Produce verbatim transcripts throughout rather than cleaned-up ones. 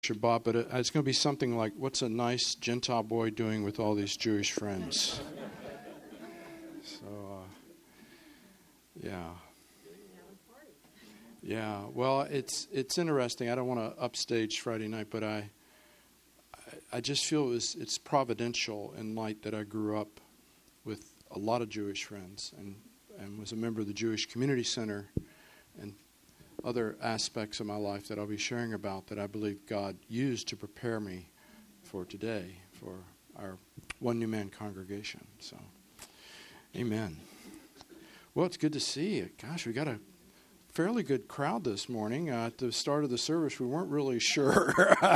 picture, Bob, but it, it's going to be something like, what's a nice Gentile boy doing with all these Jewish friends? So, uh, yeah. Yeah, well, it's it's interesting. I don't want to upstage Friday night, but I I just feel it was, it's providential in light that I grew up with a lot of Jewish friends and, and was a member of the Jewish Community Center and other aspects of my life that I'll be sharing about that I believe God used to prepare me for today, for our One New Man congregation. So, amen. Well, it's good to see you. Gosh, we got a fairly good crowd this morning. Uh, at the start of the service, we weren't really sure.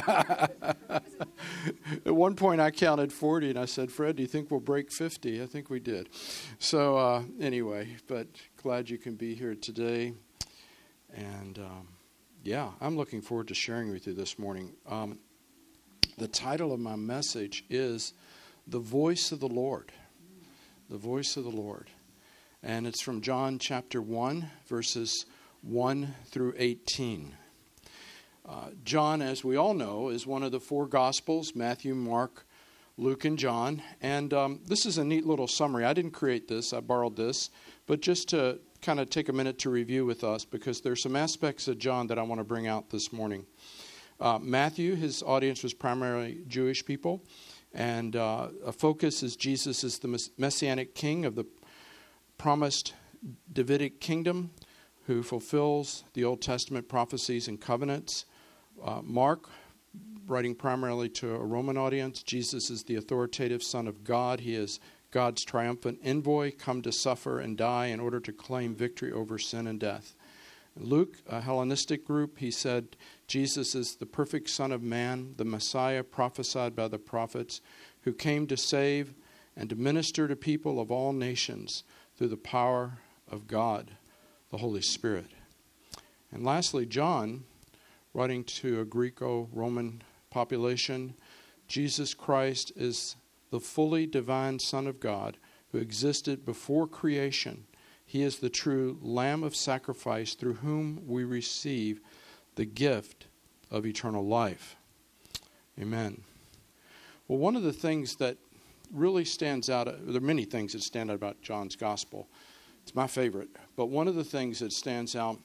At one point, I counted forty, and I said, Fred, do you think we'll break fifty? I think we did. So uh, anyway, but glad you can be here today. And um, yeah, I'm looking forward to sharing with you this morning. Um, the title of my message is The Voice of the Lord. The Voice of the Lord. And it's from John chapter one, verses one through eighteen. Uh, John, as we all know, is one of the four Gospels, Matthew, Mark, Luke, and John. And um, this is a neat little summary. I didn't create this. I borrowed this. But just to kind of take a minute to review with us, because there's some aspects of John that I want to bring out this morning. Uh, Matthew, his audience was primarily Jewish people. And uh, a focus is Jesus is the Messianic King of the promised Davidic kingdom, who fulfills the Old Testament prophecies and covenants. Uh, Mark, writing primarily to a Roman audience, Jesus is the authoritative Son of God. He is God's triumphant envoy, come to suffer and die in order to claim victory over sin and death. Luke, a Hellenistic group, he said Jesus is the perfect Son of Man, the Messiah prophesied by the prophets, who came to save and to minister to people of all nations through the power of God, the Holy Spirit. And lastly, John, writing to a Greco-Roman population, Jesus Christ is the fully divine Son of God who existed before creation. He is the true Lamb of sacrifice through whom we receive the gift of eternal life. Amen. Well, one of the things that really stands out, there are many things that stand out about John's gospel. It's my favorite. But one of the things that stands out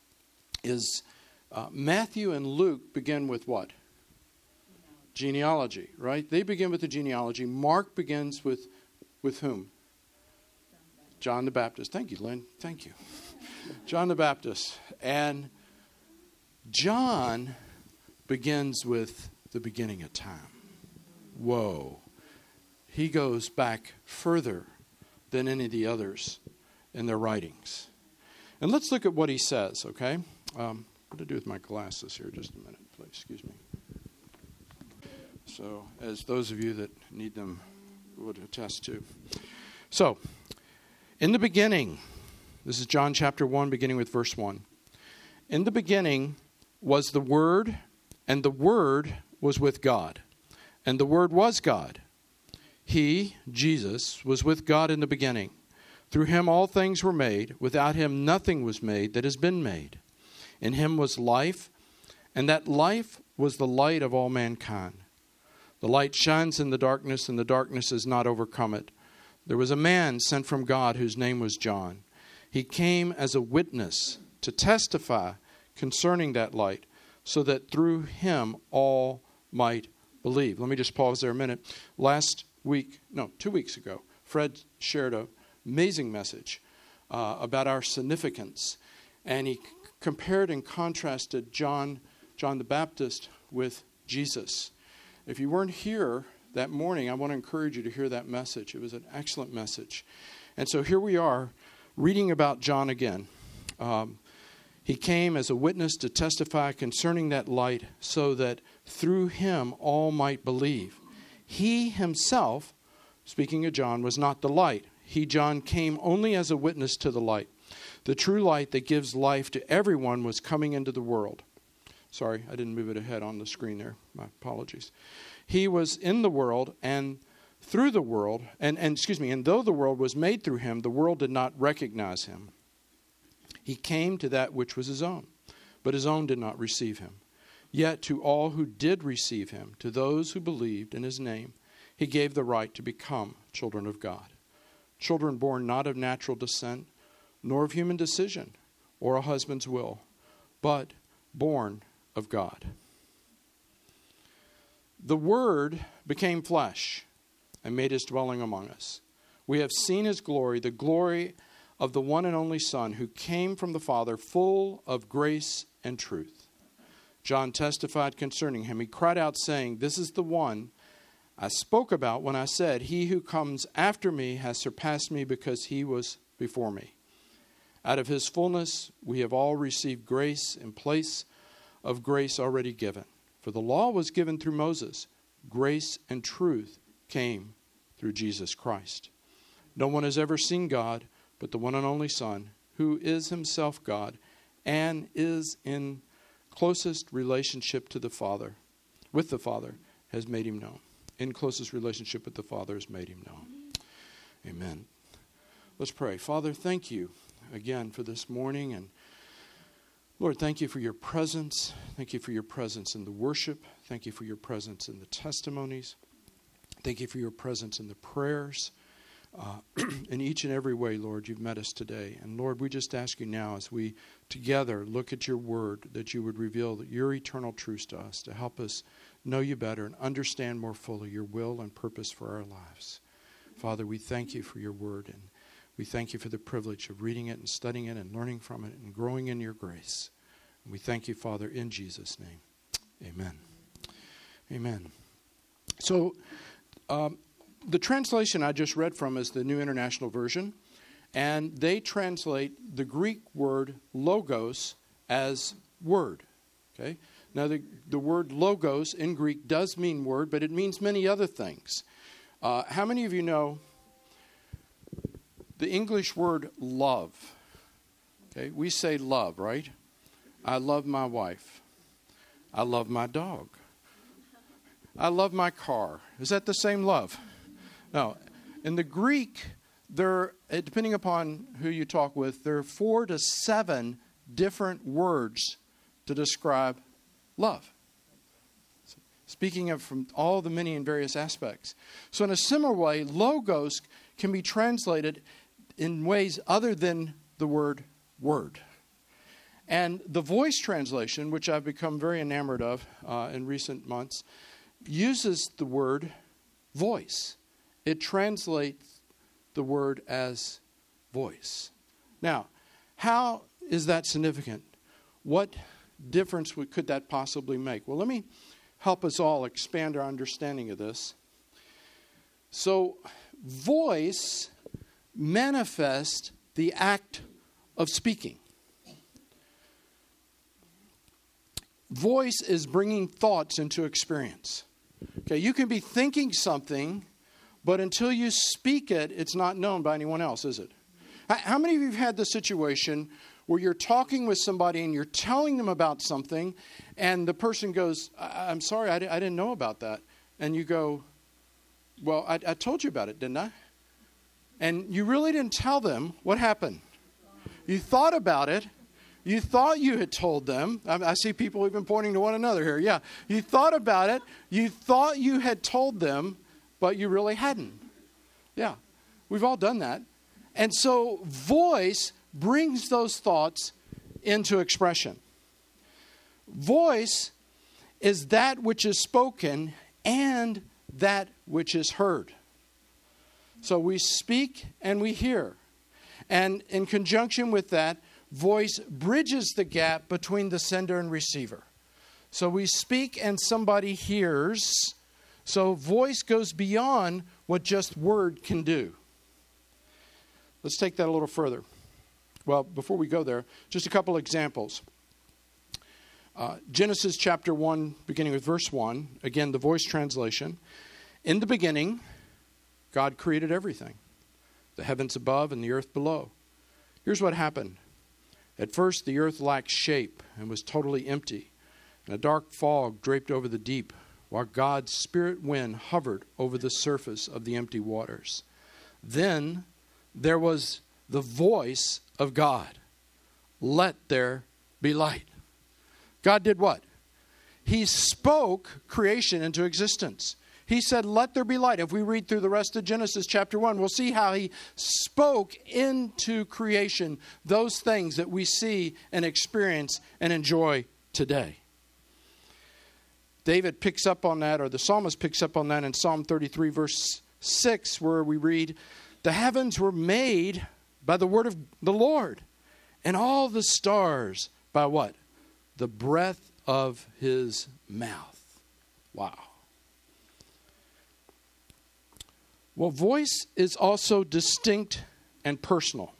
is uh, Matthew and Luke begin with what? Genealogy, right? They begin with the genealogy. Mark begins with, with whom? John the Baptist. Thank you, Lynn. Thank you. John the Baptist. And John begins with the beginning of time. Whoa. He goes back further than any of the others in their writings. And let's look at what he says, okay? Um, what to do with my glasses here? Just a minute, please. Excuse me. So, as those of you that need them would attest to. So, in the beginning, this is John chapter one, beginning with verse one. In the beginning was the Word, and the Word was with God, and the Word was God. He, Jesus, was with God in the beginning. Through him all things were made. Without him nothing was made that has been made. In him was life, and that life was the light of all mankind. The light shines in the darkness, and the darkness has not overcome it. There was a man sent from God whose name was John. He came as a witness to testify concerning that light, so that through him all might believe. Let me just pause there a minute. Last week, no, two weeks ago, Fred shared an amazing message uh, about our significance. And he c- compared and contrasted John, John the Baptist with Jesus. If you weren't here that morning, I want to encourage you to hear that message. It was an excellent message. And so here we are reading about John again. Um, he came as a witness to testify concerning that light, so that through him all might believe. He himself, speaking of John, was not the light. He, John, came only as a witness to the light. The true light that gives life to everyone was coming into the world. Sorry, I didn't move it ahead on the screen there. My apologies. He was in the world, and through the world, and, and excuse me, and though the world was made through him, the world did not recognize him. He came to that which was his own, but his own did not receive him. Yet to all who did receive him, to those who believed in his name, he gave the right to become children of God. Children born not of natural descent, nor of human decision, or a husband's will, but born of God. The Word became flesh and made his dwelling among us. We have seen his glory, the glory of the one and only Son, who came from the Father, full of grace and truth. John testified concerning him. He cried out, saying, "This is the one I spoke about when I said, 'He who comes after me has surpassed me because he was before me.' Out of his fullness we have all received grace in place of grace already given. For the law was given through Moses. Grace and truth came through Jesus Christ. No one has ever seen God but the one and only Son, who is himself God and is in closest relationship to the Father, with the Father, has made him known. In closest relationship with the Father has made him known." Amen. Let's pray. Father, thank you again for this morning. And Lord, thank you for your presence. Thank you for your presence in the worship. Thank you for your presence in the testimonies. Thank you for your presence in the prayers. Uh, in each and every way, Lord, you've met us today. And Lord, we just ask you now as we together look at your word, that you would reveal your eternal truths to us, to help us know you better and understand more fully your will and purpose for our lives. Father, we thank you for your word, and we thank you for the privilege of reading it and studying it and learning from it and growing in your grace. And we thank you, Father, in Jesus' name. Amen. Amen. So, um, the translation I just read from is the New International Version, and they translate the Greek word logos as word. Okay? Now, the, the word logos in Greek does mean word, but it means many other things. Uh, how many of you know the English word love? Okay, we say love, right? I love my wife. I love my dog. I love my car. Is that the same love? No. In the Greek, there, depending upon who you talk with, there are four to seven different words to describe love. Speaking of from all the many and various aspects. So in a similar way, logos can be translated in ways other than the word word. And the Voice translation, which I've become very enamored of uh, in recent months, uses the word voice. It translates the word as voice. Now, how is that significant? What difference would, could that possibly make? Well, let me help us all expand our understanding of this. So, voice manifests the act of speaking. Voice is bringing thoughts into experience. Okay, you can be thinking something, but until you speak it, it's not known by anyone else, is it? How many of you have had the situation where you're talking with somebody and you're telling them about something, and the person goes, I- I'm sorry, I, di- I didn't know about that. And you go, well, I-, I told you about it, didn't I? And you really didn't tell them. What happened? You thought about it. You thought you had told them. I, I see people even pointing to one another here. Yeah. You thought about it. You thought you had told them, but you really hadn't. Yeah. We've all done that. And so voice brings those thoughts into expression. Voice is that which is spoken and that which is heard. So we speak and we hear. And in conjunction with that, voice bridges the gap between the sender and receiver. So we speak and somebody hears. So voice goes beyond what just word can do. Let's take that a little further. Well, before we go there, just a couple examples. Uh, Genesis chapter one, beginning with verse one. Again, the Voice translation. In the beginning, God created everything, the heavens above and the earth below. Here's what happened. At first, the earth lacked shape and was totally empty, and a dark fog draped over the deep, while God's spirit wind hovered over the surface of the empty waters. Then there was the voice of God. Let there be light. God did what? he spoke creation into existence. He said, let there be light. If we read through the rest of Genesis chapter one, we'll see how he spoke into creation those things that we see and experience and enjoy today. David picks up on that, or the psalmist picks up on that in Psalm thirty-three, verse six, where we read, the heavens were made by the word of the Lord, and all the stars by what? The breath of his mouth. Wow. Well, voice is also distinct and personal.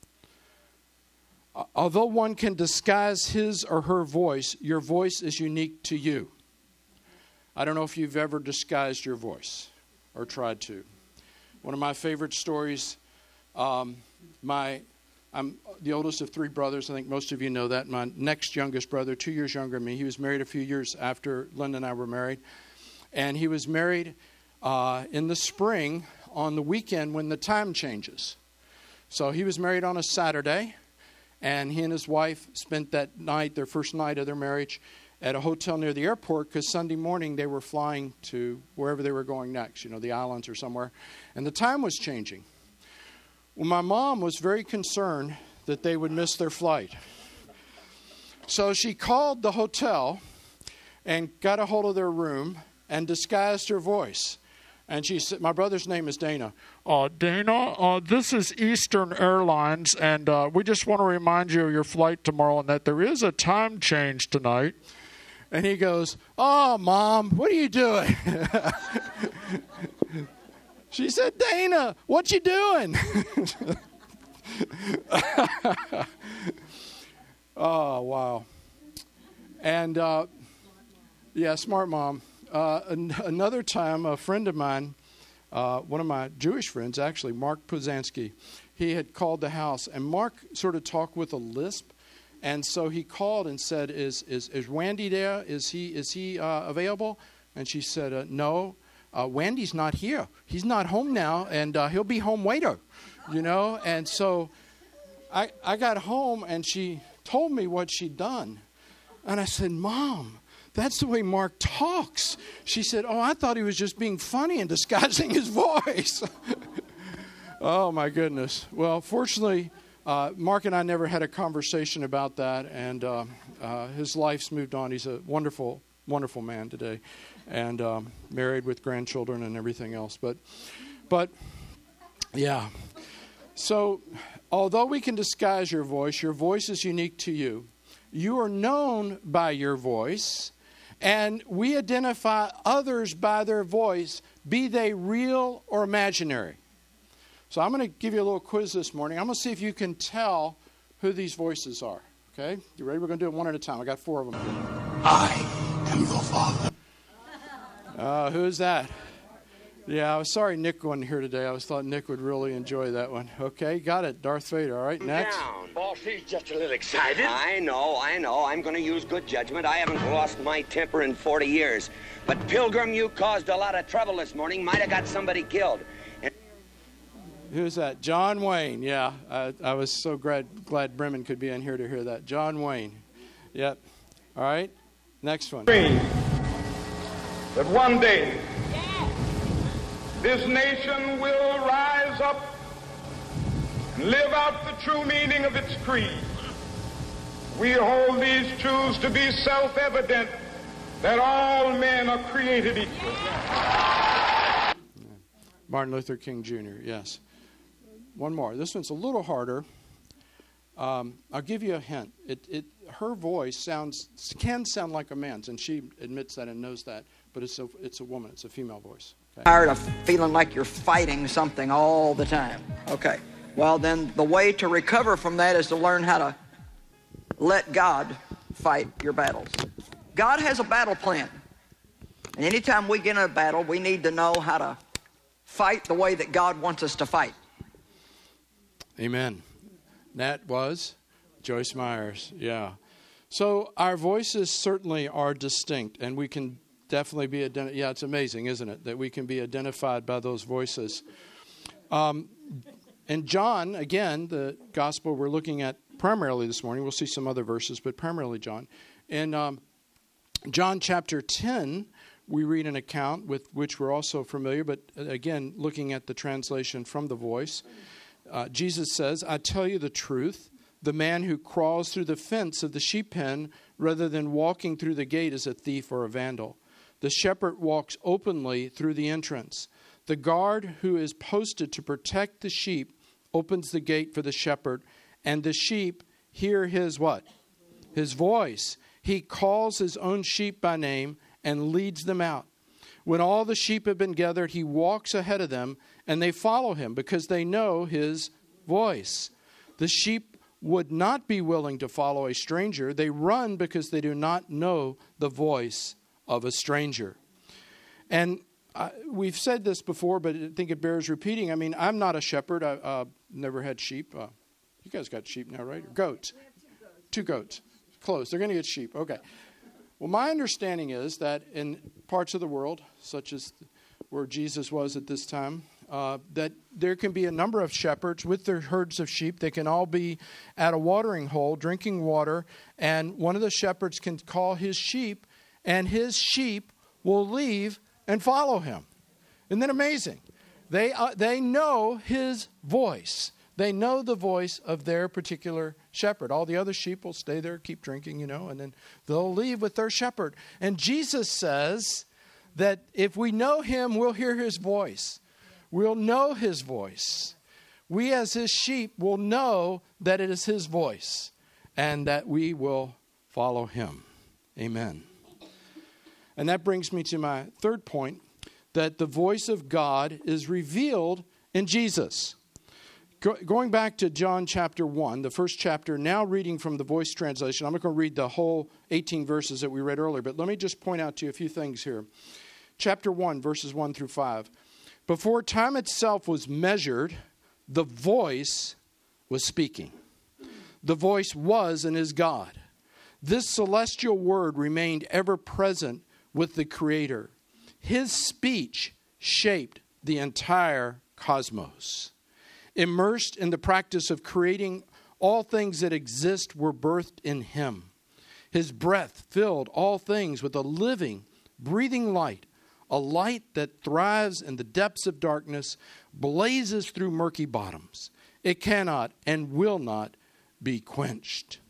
Although one can disguise his or her voice, your voice is unique to you. I don't know if you've ever disguised your voice or tried to. One of my favorite stories, um, my I'm the oldest of three brothers. I think most of you know that. My next youngest brother, two years younger than me, he was married a few years after Linda and I were married. And he was married uh, in the spring on the weekend when the time changes. So he was married on a Saturday, and he and his wife spent that night, their first night of their marriage, at a hotel near the airport, because Sunday morning they were flying to wherever they were going next, you know, the islands or somewhere. And the time was changing. Well, my mom was very concerned that they would miss their flight. So she called the hotel and got a hold of their room and disguised her voice. And she said, my brother's name is Dana. Uh, Dana, uh, this is Eastern Airlines, and uh, we just want to remind you of your flight tomorrow and that there is a time change tonight. And he goes, oh, Mom, what are you doing? She said, Dana, what you doing? Oh, wow. And, uh, yeah, smart mom. Uh, an- another time, a friend of mine, uh, one of my Jewish friends, actually, Mark Puzansky, he had called the house. And Mark sort of talked with a lisp. And so he called and said, is is, is Wendy there? Is he is he uh, available? And she said, uh, no, uh, Wendy's not here. He's not home now, and uh, he'll be home later, you know. And so I I got home, and she told me what she'd done. And I said, Mom, that's the way Mark talks. She said, oh, I thought he was just being funny and disguising his voice. Oh, my goodness. Well, fortunately, Uh, Mark and I never had a conversation about that, and uh, uh, his life's moved on. He's a wonderful, wonderful man today, and um, married with grandchildren and everything else. But, but, yeah. So, although we can disguise your voice, your voice is unique to you. You are known by your voice, and we identify others by their voice, be they real or imaginary. So I'm going to give you a little quiz this morning. I'm going to see if you can tell who these voices are. Okay? You ready? We're going to do it one at a time. I got four of them. I am your father. Uh, who's that? Yeah, I was sorry Nick wasn't here today. I was thought Nick would really enjoy that one. Okay, got it. Darth Vader. All right, next. Down. Boss, he's just a little excited. I know, I know. I'm going to use good judgment. I haven't lost my temper in forty years. But, Pilgrim, you caused a lot of trouble this morning. Might have got somebody killed. And Who's that? John Wayne. Yeah, I, I was so glad, glad Bremen could be in here to hear that. John Wayne. Yep. All right, next one. That one day this nation will rise up and live out the true meaning of its creed. We hold these truths to be self-evident, that all men are created equal. Martin Luther King Junior, yes. One more. This one's a little harder. Um, I'll give you a hint. It, it, her voice sounds can sound like a man's, and she admits that and knows that. But it's a it's a woman. It's a female voice. Okay. Tired of feeling like you're fighting something all the time. Okay. Well, then the way to recover from that is to learn how to let God fight your battles. God has a battle plan. And anytime we get in a battle, we need to know how to fight the way that God wants us to fight. Amen. That was Joyce Myers. Yeah. So our voices certainly are distinct, and we can definitely be identified. Yeah, it's amazing, isn't it, that we can be identified by those voices. Um, and John, again, the gospel we're looking at primarily this morning, we'll see some other verses, but primarily John. In um, John chapter ten, we read an account with which we're also familiar, but again, looking at the translation from the Voice. Uh, Jesus says, I tell you the truth, the man who crawls through the fence of the sheep pen rather than walking through the gate is a thief or a vandal. The shepherd walks openly through the entrance. The guard who is posted to protect the sheep opens the gate for the shepherd, and the sheep hear his what? His voice. He calls his own sheep by name and leads them out. When all the sheep have been gathered, he walks ahead of them, and they follow him because they know his voice. The sheep would not be willing to follow a stranger. They run because they do not know the voice of a stranger. And uh, we've said this before, but I think it bears repeating. I mean, I'm not a shepherd. I've uh, never had sheep. Uh, you guys got sheep now, right? Or goats. We have two goats. Two goats. Close. They're going to get sheep. Okay. Well, my understanding is that in parts of the world, such as where Jesus was at this time, uh, that there can be a number of shepherds with their herds of sheep. They can all be at a watering hole drinking water, and one of the shepherds can call his sheep, and his sheep will leave and follow him. Isn't that amazing? They uh, they know his voice. They know the voice of their particular shepherd. All the other sheep will stay there, keep drinking, you know, and then they'll leave with their shepherd. And Jesus says that if we know him, we'll hear his voice. We'll know his voice. We as his sheep will know that it is his voice and that we will follow him. Amen. And that brings me to my third point, that the voice of God is revealed in Jesus. Go, going back to John chapter one, the first chapter, now reading from the Voice translation. I'm not going to read the whole eighteen verses that we read earlier, but let me just point out to you a few things here. Chapter one, verses one through five. Before time itself was measured, the voice was speaking. The voice was and is God. This celestial word remained ever present with the Creator. His speech shaped the entire cosmos. Immersed in the practice of creating, all things that exist were birthed in him. His breath filled all things with a living, breathing light, a light that thrives in the depths of darkness, blazes through murky bottoms. It cannot and will not be quenched.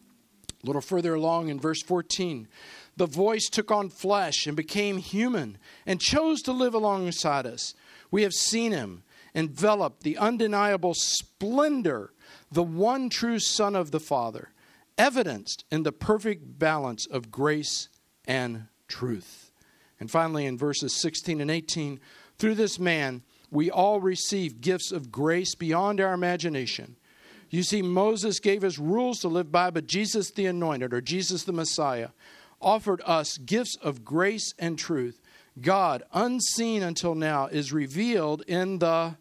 A little further along in verse fourteen, the voice took on flesh and became human and chose to live alongside us. We have seen him, enveloped the undeniable splendor, the one true Son of the Father, evidenced in the perfect balance of grace and truth. And finally, in verses sixteen and eighteen, through this man, we all receive gifts of grace beyond our imagination. You see, Moses gave us rules to live by, but Jesus the Anointed, or Jesus the Messiah, offered us gifts of grace and truth. God, unseen until now, is revealed in the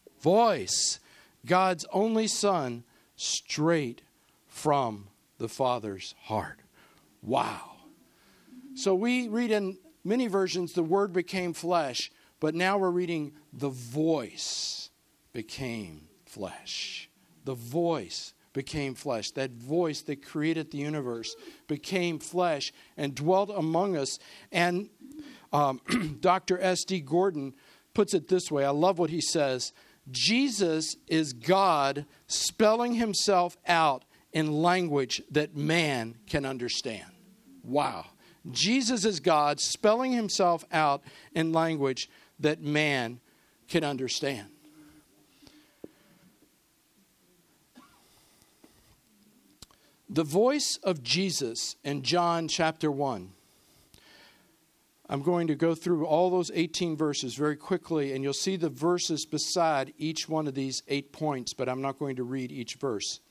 voice. God's only Son, straight from the Father's heart. Wow. So we read in many versions, the Word became flesh, but now we're reading the voice became flesh. The voice became flesh. That voice that created the universe became flesh and dwelt among us. And um, Doctor S D Gordon puts it this way. I love what he says. Jesus is God spelling himself out in language that man can understand. Wow. Jesus is God spelling himself out in language that man can understand. The voice of Jesus in John chapter one. I'm going to go through all those eighteen verses very quickly, and you'll see the verses beside each one of these eight points, but I'm not going to read each verse.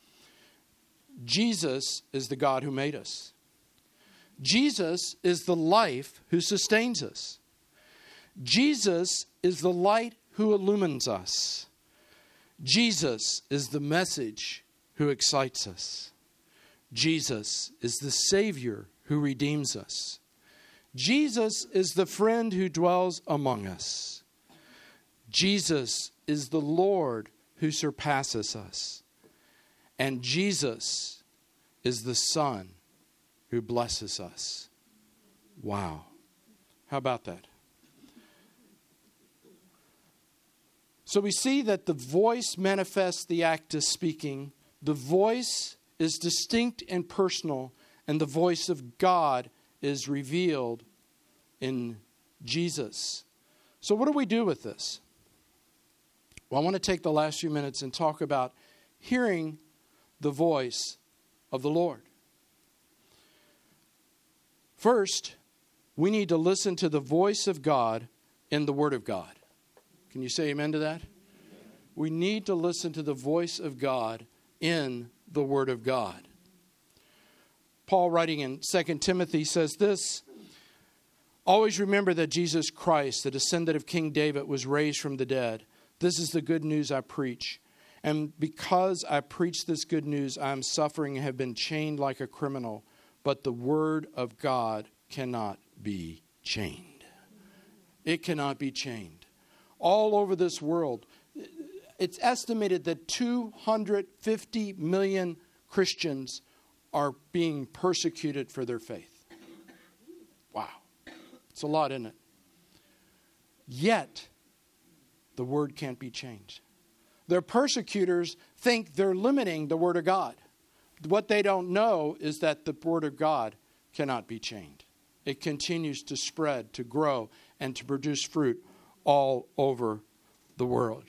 Jesus is the God who made us. Jesus is the life who sustains us. Jesus is the light who illumines us. Jesus is the message who excites us. Jesus is the Savior who redeems us. Jesus is the friend who dwells among us. Jesus is the Lord who surpasses us. And Jesus is the Son who blesses us. Wow. How about that? So we see that the voice manifests the act of speaking. The voice is distinct and personal, and the voice of God is revealed in Jesus. So what do we do with this? Well, I want to take the last few minutes and talk about hearing the voice of the Lord. First, we need to listen to the voice of God in the Word of God. Can you say amen to that? We need to listen to the voice of God in the Word of God. Paul, writing in Second Timothy, says this: always remember that Jesus Christ, the descendant of King David, was raised from the dead. This is the good news I preach. And because I preach this good news, I am suffering and have been chained like a criminal. But the Word of God cannot be chained. It cannot be chained. All over this world, it's estimated that two hundred fifty million Christians are being persecuted for their faith. Wow. It's a lot, isn't it? Yet, the Word can't be changed. Their persecutors think they're limiting the Word of God. What they don't know is that the Word of God cannot be chained. It continues to spread, to grow, and to produce fruit all over the world.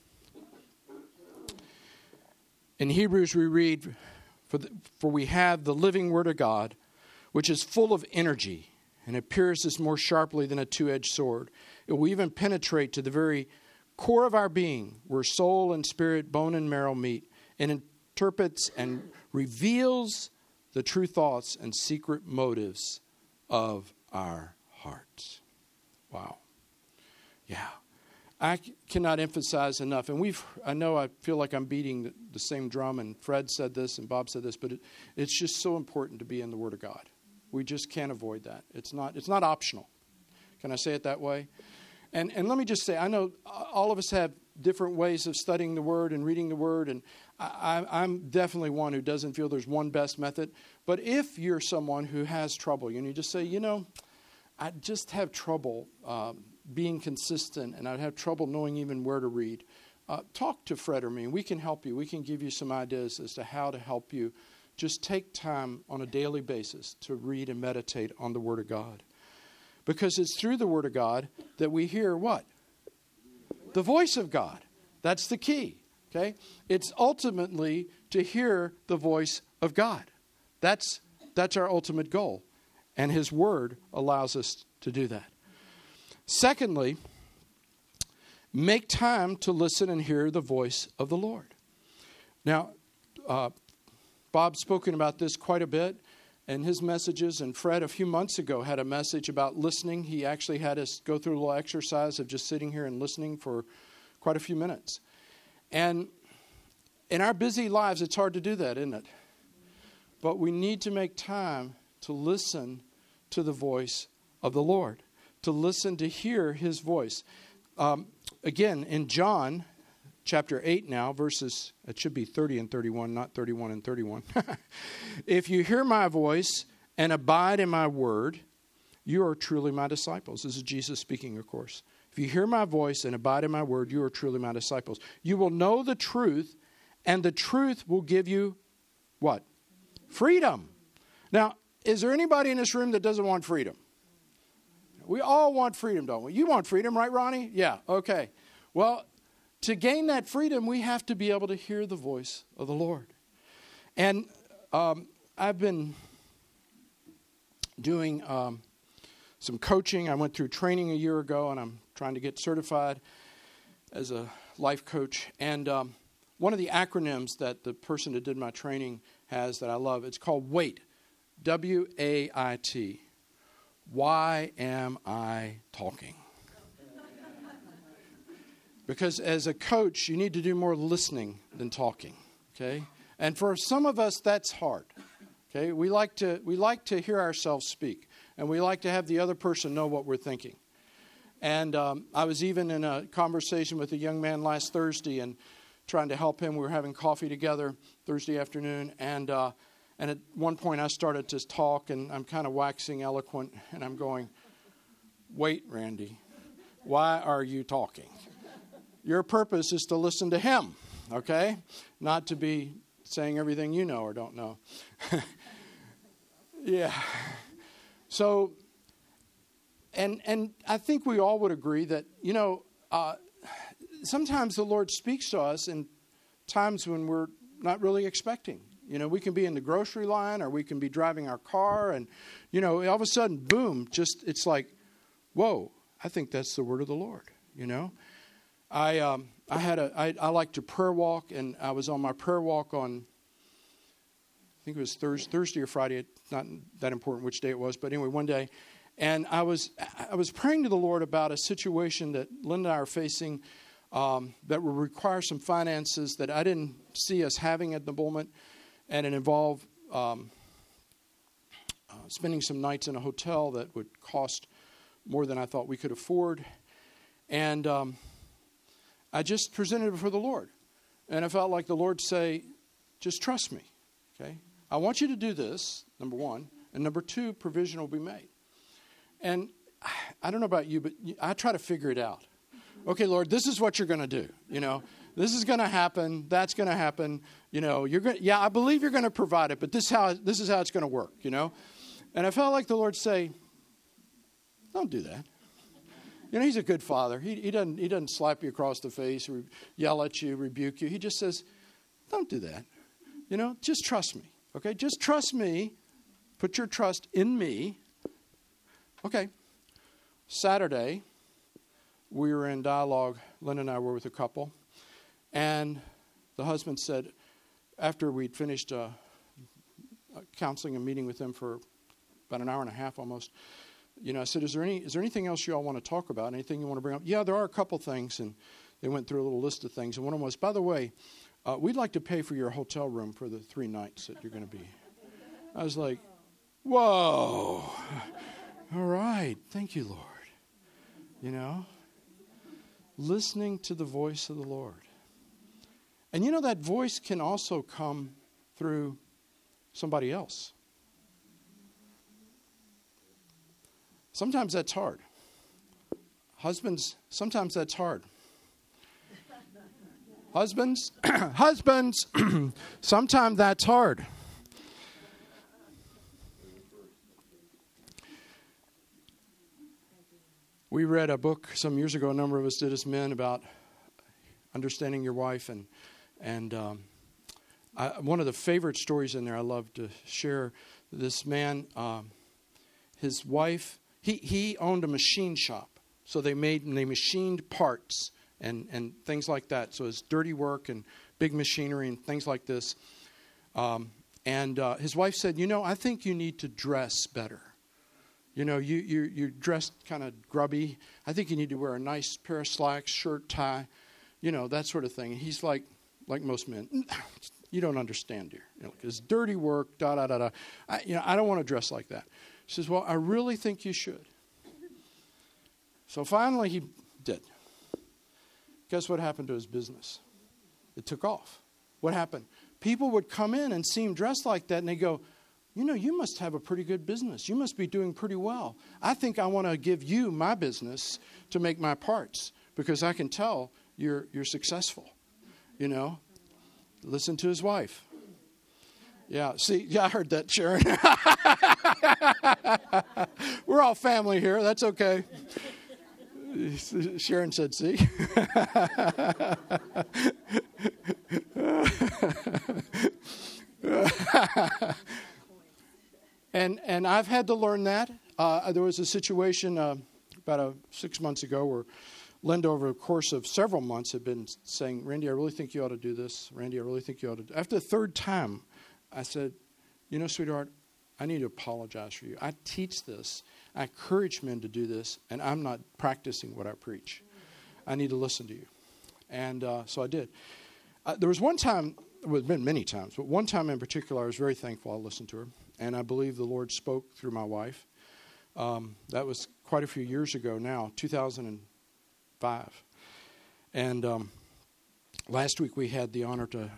In Hebrews we read, for, the, for we have the living Word of God, which is full of energy, and it pierces more sharply than a two-edged sword. It will even penetrate to the very core of our being, where soul and spirit, bone and marrow meet, and interprets and reveals the true thoughts and secret motives of our hearts. Wow. Yeah. I cannot emphasize enough, and we've, I know I feel like I'm beating the, the same drum, and Fred said this and Bob said this, but it, it's just so important to be in the Word of God. We just can't avoid that. It's not, it's not optional. Can I say it that way? And and let me just say, I know all of us have different ways of studying the Word and reading the Word, and I, I'm definitely one who doesn't feel there's one best method. But if you're someone who has trouble, and you just say, you know, I just have trouble um, being consistent, and I'd have trouble knowing even where to read, uh, talk to Fred or me, and we can help you. We can give you some ideas as to how to help you. Just take time on a daily basis to read and meditate on the Word of God. Because it's through the Word of God that we hear what? The voice of God. That's the key. Okay? It's ultimately to hear the voice of God. That's that's our ultimate goal. And His Word allows us to do that. Secondly, make time to listen and hear the voice of the Lord. Now, uh, Bob's spoken about this quite a bit in his messages, and Fred a few months ago had a message about listening. He actually had us go through a little exercise of just sitting here and listening for quite a few minutes. And in our busy lives, it's hard to do that, isn't it? But we need to make time to listen to the voice of the Lord, to listen, to hear His voice. Um, again, in John chapter eight now, verses, it should be thirty and thirty-one, not thirty-one and thirty-one. If you hear my voice and abide in my word, you are truly my disciples. This is Jesus speaking, of course. If you hear my voice and abide in my word, you are truly my disciples. You will know the truth, and the truth will give you what? Freedom. Now, is there anybody in this room that doesn't want freedom? We all want freedom, don't we? You want freedom, right, Ronnie? Yeah, okay. Well, to gain that freedom, we have to be able to hear the voice of the Lord. And um, I've been doing um, some coaching. I went through training a year ago, and I'm trying to get certified as a life coach. And um, one of the acronyms that the person that did my training has that I love, it's called WAIT, W A I T. Why am I talking? Because as a coach, you need to do more listening than talking, okay? And for some of us, that's hard, okay? We like to we like to hear ourselves speak, and we like to have the other person know what we're thinking. And um, I was even in a conversation with a young man last Thursday and trying to help him. We were having coffee together Thursday afternoon, and uh, And at one point I started to talk, and I'm kind of waxing eloquent, and I'm going, wait, Randy, why are you talking? Your purpose is to listen to him, okay? Not to be saying everything you know or don't know. Yeah. So, and and I think we all would agree that, you know, uh, sometimes the Lord speaks to us in times when we're not really expecting. You know, we can be in the grocery line, or we can be driving our car, and, you know, all of a sudden, boom, just, it's like, whoa, I think that's the word of the Lord, you know. I um, I had a, I, I like to prayer walk, and I was on my prayer walk on, I think it was Thursday, Thursday or Friday. It's not that important which day it was, but anyway, one day. And I was I was praying to the Lord about a situation that Linda and I are facing um, that will require some finances that I didn't see us having at the moment. And it involved um, uh, spending some nights in a hotel that would cost more than I thought we could afford. And um, I just presented it before the Lord. And I felt like the Lord say, just trust me, okay? I want you to do this, number one. And number two, provision will be made. And I don't know about you, but I try to figure it out. Okay, Lord, this is what you're going to do. You know, this is going to happen. That's going to happen. You know, you're going. Yeah, I believe you're going to provide it, but this how this is how it's going to work. You know, and I felt like the Lord say, "Don't do that." You know, He's a good Father. He he doesn't he doesn't slap you across the face or yell at you, rebuke you. He just says, "Don't do that." You know, just trust me. Okay, just trust me. Put your trust in me. Okay. Saturday, we were in dialogue. Lynn and I were with a couple. And the husband said, after we'd finished uh, counseling and meeting with them for about an hour and a half almost, you know, I said, is there any is there anything else you all want to talk about? Anything you want to bring up? Yeah, there are a couple things. And they went through a little list of things. And one of them was, by the way, uh, we'd like to pay for your hotel room for the three nights that you're going to be. I was like, whoa. All right. Thank you, Lord. You know, listening to the voice of the Lord. And you know, that voice can also come through somebody else. Sometimes that's hard. Husbands, sometimes that's hard. Husbands, husbands, sometimes that's hard. We read a book some years ago, a number of us did as men, about understanding your wife. And and um, I, one of the favorite stories in there I love to share, this man, um, his wife, he, he owned a machine shop. So they made and they machined parts and, and things like that. So it's dirty work and big machinery and things like this. Um, and uh, his wife said, you know, I think you need to dress better. You know, you, you, you're dressed kind of grubby. I think you need to wear a nice pair of slacks, shirt, tie, you know, that sort of thing. And he's like, like most men, you don't understand, dear. You know, it's dirty work, da, da, da, da. I, you know, I don't want to dress like that. She says, well, I really think you should. So finally he did. Guess what happened to his business? It took off. What happened? People would come in and see him dressed like that, and they go, you know, you must have a pretty good business. You must be doing pretty well. I think I want to give you my business to make my parts because I can tell you're you're successful. You know, listen to his wife. Yeah, see, yeah, I heard that, Sharon. We're all family here. That's okay. Sharon said, see. And and I've had to learn that. Uh, there was a situation uh, about a, six months ago where Linda, over the course of several months, had been saying, Randy, I really think you ought to do this. Randy, I really think you ought to do. After the third time, I said, you know, sweetheart, I need to apologize for you. I teach this. I encourage men to do this, and I'm not practicing what I preach. I need to listen to you. And uh, so I did. Uh, there was one time, well, it's been many times, but one time in particular, I was very thankful I listened to her. And I believe the Lord spoke through my wife. Um, that was quite a few years ago now, two thousand five. And um, last week we had the honor to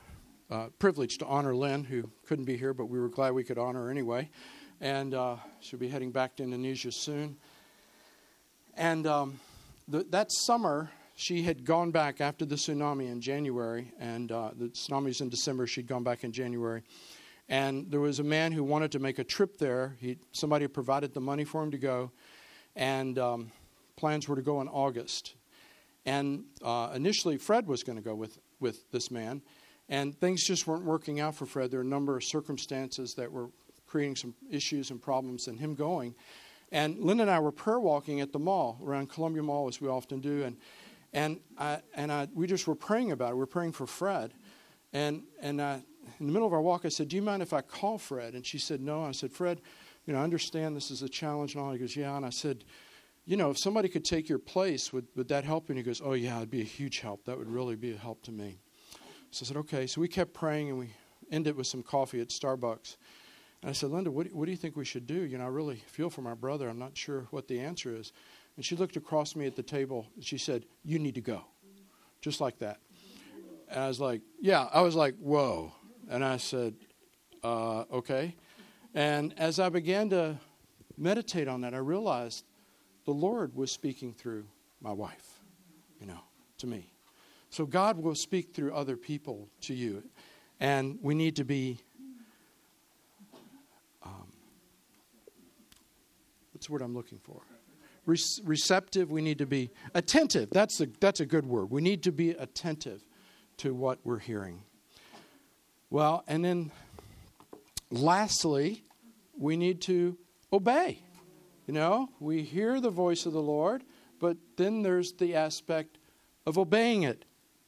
uh, privileged to honor Lynn, who couldn't be here, but we were glad we could honor her anyway. And uh, she'll be heading back to Indonesia soon. And um, the, that summer, she had gone back after the tsunami in January, and uh, the tsunami was in December. She'd gone back in January. And there was a man who wanted to make a trip there. He, somebody had provided the money for him to go, and um, plans were to go in August. And uh, initially, Fred was going to go with, with this man, and things just weren't working out for Fred. There were a number of circumstances that were creating some issues and problems in him going. And Lynn and I were prayer walking at the mall, around Columbia Mall, as we often do, and and I, and I, we just were praying about it. We were praying for Fred. And and I, in the middle of our walk, I said, do you mind if I call Fred? And she said, no. I said, Fred, you know, I understand this is a challenge and all. He goes, yeah. And I said, you know, if somebody could take your place, would, would that help? And he goes, oh, yeah, it'd be a huge help. That would really be a help to me. So I said, okay. So we kept praying, and we ended with some coffee at Starbucks. And I said, Linda, what, what do you think we should do? You know, I really feel for my brother. I'm not sure what the answer is. And she looked across me at the table, and she said, you need to go. Just like that. And I was like, yeah. I was like, whoa. And I said, uh, okay. And as I began to meditate on that, I realized the Lord was speaking through my wife, you know, to me. So God will speak through other people to you. And we need to be, um, what's the word I'm looking for? Re- receptive. We need to be attentive. That's a, that's a good word. We need to be attentive to what we're hearing. Well, and then lastly, we need to obey. You know, we hear the voice of the Lord, but then there's the aspect of obeying it.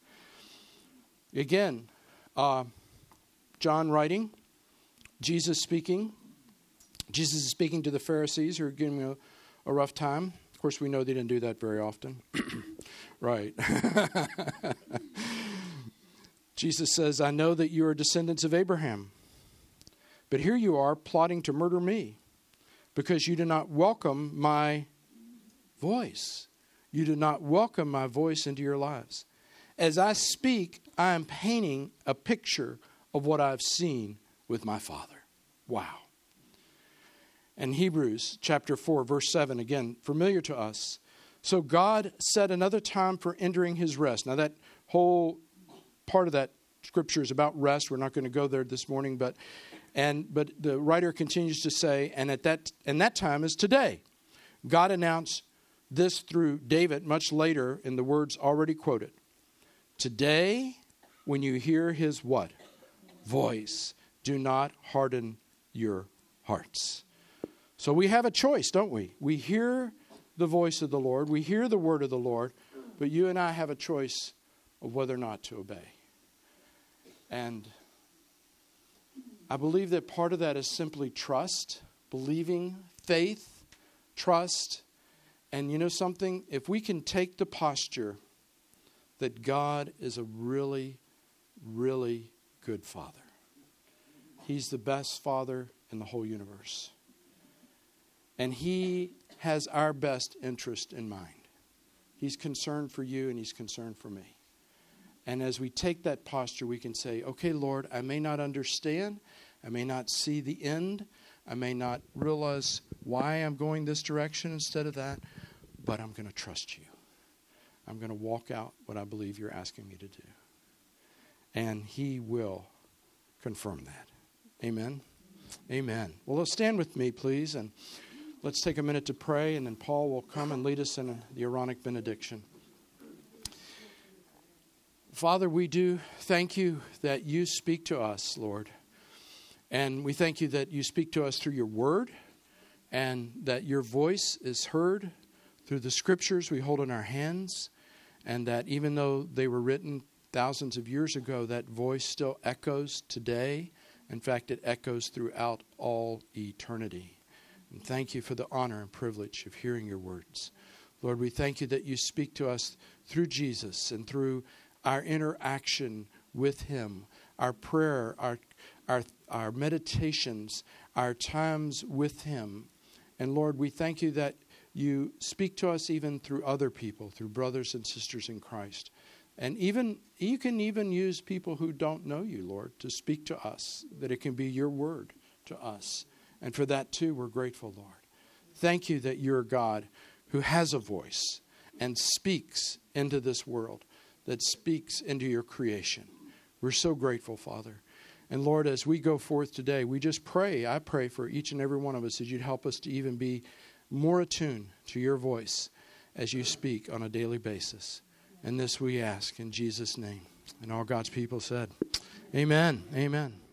Again, uh, John writing, Jesus speaking. Jesus is speaking to the Pharisees who are giving him a, a rough time. Of course, we know they didn't do that very often. Right. Jesus says, I know that you are descendants of Abraham, but here you are plotting to murder me because you do not welcome my voice. You do not welcome my voice into your lives. As I speak, I am painting a picture of what I've seen with my Father. Wow. And Hebrews chapter four, verse seven, again, familiar to us. So God set another time for entering his rest. Now that whole part of that scripture is about rest. We're not going to go there this morning, but and but the writer continues to say, and at that and that time is today. God announced this through David much later in the words already quoted. Today, when you hear his what? Voice, do not harden your hearts. So we have a choice, don't we? We hear the voice of the Lord. We hear the word of the Lord. But you and I have a choice of whether or not to obey. And I believe that part of that is simply trust, believing, faith, trust. And you know something? If we can take the posture that God is a really, really good Father. He's the best Father in the whole universe. And He has our best interest in mind. He's concerned for you and He's concerned for me. And as we take that posture, we can say, okay, Lord, I may not understand. I may not see the end. I may not realize why I'm going this direction instead of that. But I'm going to trust you. I'm going to walk out what I believe you're asking me to do. And He will confirm that. Amen? Amen. Well, let's stand with me, please, and let's take a minute to pray, and then Paul will come and lead us in the Aaronic benediction. Father, we do thank you that you speak to us, Lord. And we thank you that you speak to us through your word, and that your voice is heard through the scriptures we hold in our hands, and that even though they were written thousands of years ago, that voice still echoes today. In fact, it echoes throughout all eternity. And thank you for the honor and privilege of hearing your words. Lord, we thank you that you speak to us through Jesus and through our interaction with him, our prayer, our, our, our meditations, our times with him. And Lord, we thank you that you speak to us even through other people, through brothers and sisters in Christ. And even you can even use people who don't know you, Lord, to speak to us, that it can be your word to us. And for that, too, we're grateful, Lord. Thank you that you're a God who has a voice and speaks into this world, that speaks into your creation. We're so grateful, Father. And Lord, as we go forth today, we just pray, I pray for each and every one of us that you'd help us to even be more attuned to your voice as you speak on a daily basis. And this we ask in Jesus' name. And all God's people said, amen, amen.